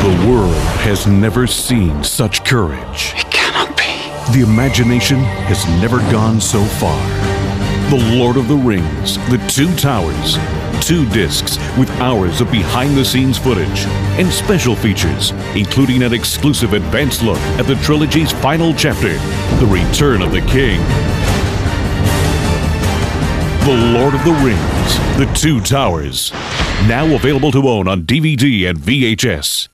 The world has never seen such courage. It cannot be. The imagination has never gone so far. The Lord of the Rings, The Two Towers. 2 discs with hours of behind-the-scenes footage and special features, including an exclusive advanced look at the trilogy's final chapter, The Return of the King. The Lord of the Rings, The Two Towers. Now available to own on DVD and VHS.